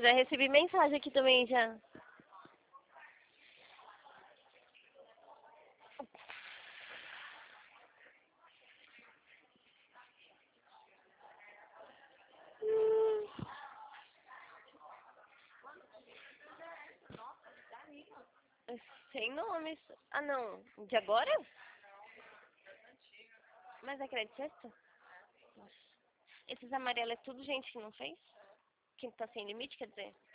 Já recebi mensagem aqui também, já. Sem nomes. Ah, não. De agora? Mas é que era de sexta? Nossa. Esses amarelos é tudo gente que não fez? Que tá sem limite, quer dizer?